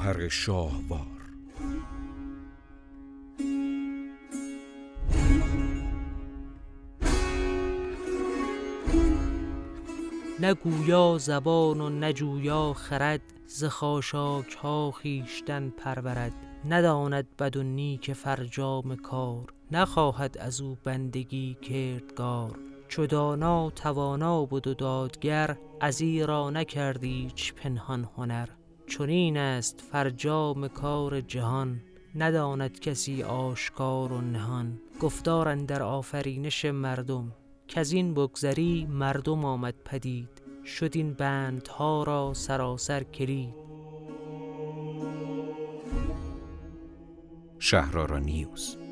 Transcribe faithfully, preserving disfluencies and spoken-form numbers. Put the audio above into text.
گوهر شاهوار. نه گویا زبان و نه جویا خرد، ز خاشاک ها خویشتن پرورد. نداند بد و نیک فرجام کار، نخواهد از او بندگی کردگار. چو دانا توانا بد و دادگر، ازیرا نکرد ایچ پنهان هنر. چنین است فرجام کار جهان، نداند کسی آشکار و نهان. گفتار اندر آفرینش مردم، کزین بگذری مردم آمد پدید. شد این بندها را سراسر کلید. شهرآرا نیوز.